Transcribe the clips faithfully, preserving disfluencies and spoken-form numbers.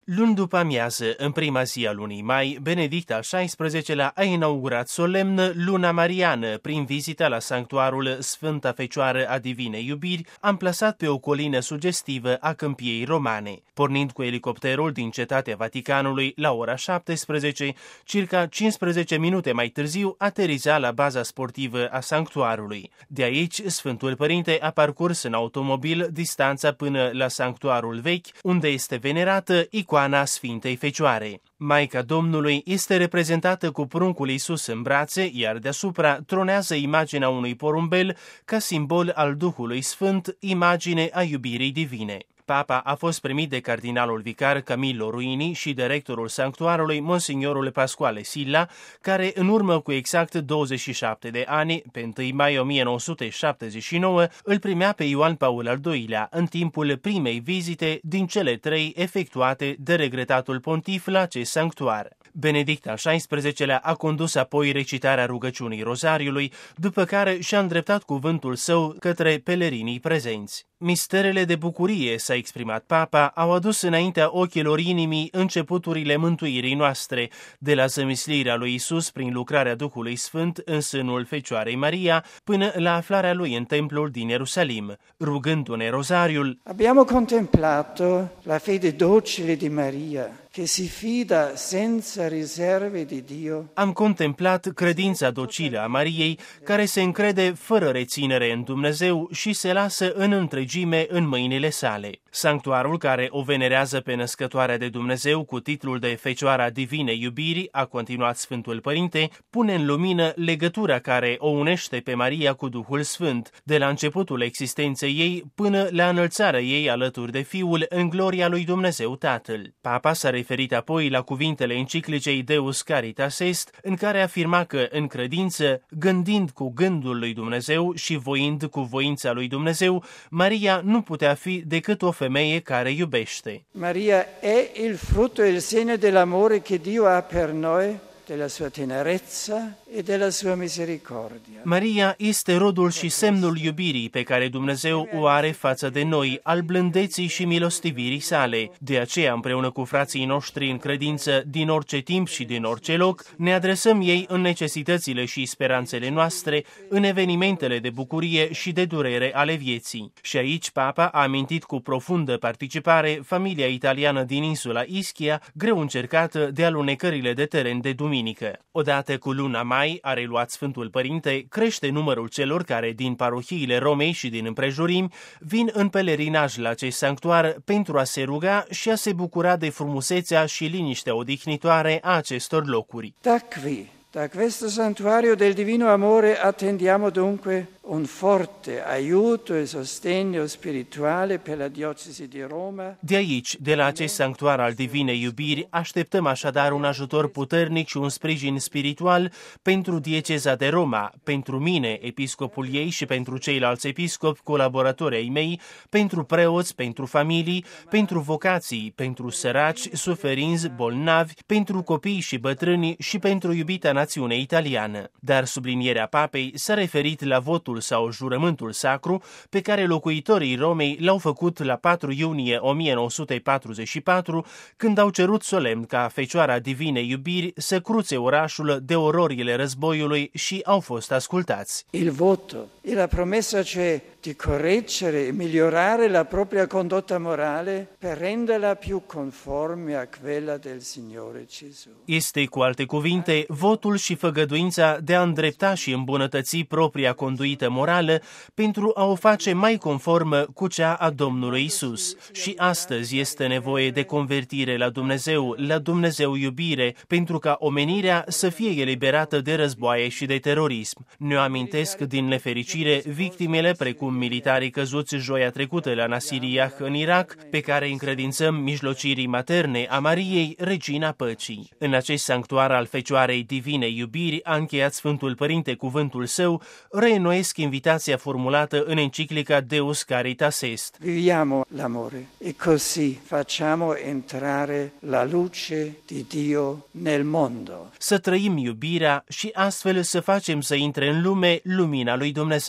Luni după amiază, în prima zi a lunii mai, Benedict al șaisprezecelea a inaugurat solemn Luna Mariană prin vizita la sanctuarul Sfânta Fecioară a Divinei Iubiri, amplasat pe o colină sugestivă a Câmpiei Romane. Pornind cu elicopterul din Cetatea Vaticanului la ora șaptesprezece, circa cincisprezece minute mai târziu ateriza la baza sportivă a sanctuarului. De aici, Sfântul Părinte a parcurs în automobil distanța până la sanctuarul vechi, unde este venerată icoana Sfintei Fecioare. Maica Domnului este reprezentată cu pruncul Iisus în brațe, iar deasupra tronează imaginea unui porumbel ca simbol al Duhului Sfânt, imagine a iubirii divine. Papa a fost primit de cardinalul vicar Camillo Ruini și de rectorul sanctuarului, Monsignorul Pasquale Silla, care în urmă cu exact douăzeci și șapte de ani, pe întâi mai o mie nouă sute șaptezeci și nouă, îl primea pe Ioan Paul al doilea în timpul primei vizite din cele trei efectuate de regretatul pontif la acest sanctuar. Benedict al șaisprezecelea a condus apoi recitarea rugăciunii Rozariului, după care și-a îndreptat cuvântul său către pelerinii prezenți. Misterele de bucurie, s-a exprimat Papa, au adus înaintea ochilor inimii începuturile mântuirii noastre, de la zămislirea lui Isus prin lucrarea Duhului Sfânt în sânul Fecioarei Maria, până la aflarea lui în templul din Ierusalim. Rugându-ne Rozariul, abbiamo contemplato la fede docile di Maria, che si fida senza riserve di Dio. Am contemplat credința docilă a Mariei, care se încrede fără reținere în Dumnezeu și se lasă în întregime în mâinile sale. Sanctuarul care o venerează pe Născătoarea de Dumnezeu cu titlul de Fecioara Divinei Iubirii, a continuat Sfântul Părinte, pune în lumină legătura care o unește pe Maria cu Duhul Sfânt, de la începutul existenței ei până la înălțarea ei alături de Fiul în gloria lui Dumnezeu Tatăl. Papa s-a referit apoi la cuvintele enciclicei Deus Caritas Est, în care afirma că, în credință, gândind cu gândul lui Dumnezeu și voind cu voința lui Dumnezeu, Maria nu putea fi decât o femeie care iubește. Maria è il frutto e il segno dell'amore che Dio ha per noi, della sua tenerezza e della sua misericordia. Maria este rodul și semnul iubirii pe care Dumnezeu o are față de noi, al blândeții și milostivirii sale. De aceea, împreună cu frații noștri în credință, din orice timp și din orice loc, ne adresăm ei în necesitățile și speranțele noastre, în evenimentele de bucurie și de durere ale vieții. Și aici Papa a amintit cu profundă participare familia italiană din insula Ischia, greu încercată de alunecările de teren de duminică. Odată cu luna mai, a reluat Sfântul Părinte, crește numărul celor care din parohiile Romei și din împrejurimi vin în pelerinaj la acest sanctuar pentru a se ruga și a se bucura de frumusețea și liniștea odihnitoare a acestor locuri. Da qui, da questo santuario del Divino Amore attendiamo dunque un forte aiuto e sostegno spirituale per la diocesi di Roma. De aici, de la acest sanctuar al Divinei Iubiri, așteptăm așadar un ajutor puternic și un sprijin spiritual pentru dieceza de Roma, pentru mine, episcopul ei, și pentru ceilalți episcopi, colaboratori ai mei, pentru preoți, pentru familii, pentru vocații, pentru săraci, suferinți, bolnavi, pentru copii și bătrâni și pentru iubita națiune italiană. Dar sublinierea Papei s-a referit la votul sau jurământul sacru pe care locuitorii Romei l-au făcut la patru iunie o mie nouă sute patruzeci și patru, când au cerut solemn ca Fecioara Divinei Iubiri să cruțe orașul de ororile războiului și au fost ascultați. Il voto e la promessa cioè di correggere e migliorare la propria condotta morale per renderla più conforme a quella del Signore Gesù. Este, cu alte cuvinte, votul și făgăduința de a îndrepta și îmbunătăți propria conduită morală pentru a o face mai conformă cu cea a Domnului Isus. Și astăzi este nevoie de convertire la Dumnezeu, la Dumnezeu iubire, pentru ca omenirea să fie eliberată de războaie și de terorism. Ne amintesc din nefericire victimele precum militarii căzuți joia trecută la Nasiriah în Irak, pe care încredințăm mijlocirii materne a Mariei, Regina Păcii. În acest sanctuar al Fecioarei Divinei Iubiri, a încheiat Sfântul Părinte cuvântul său, reînnoiesc invitația formulată în enciclica Deus Caritas Est. Viviamo l'amore e così facciamo entrare la luce di Dio nel mondo. Să trăim iubirea și astfel să facem să intre în lume lumina lui Dumnezeu.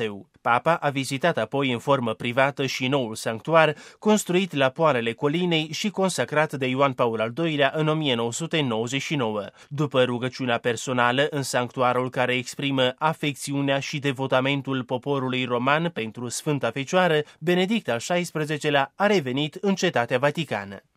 Papa a vizitat apoi în formă privată și noul sanctuar, construit la poalele colinei și consacrat de Ioan Paul al doilea în o mie nouă sute nouăzeci și nouă. După rugăciunea personală în sanctuarul care exprimă afecțiunea și devotamentul poporului roman pentru Sfânta Fecioară, Benedict al șaisprezecelea a revenit în Cetatea Vaticană.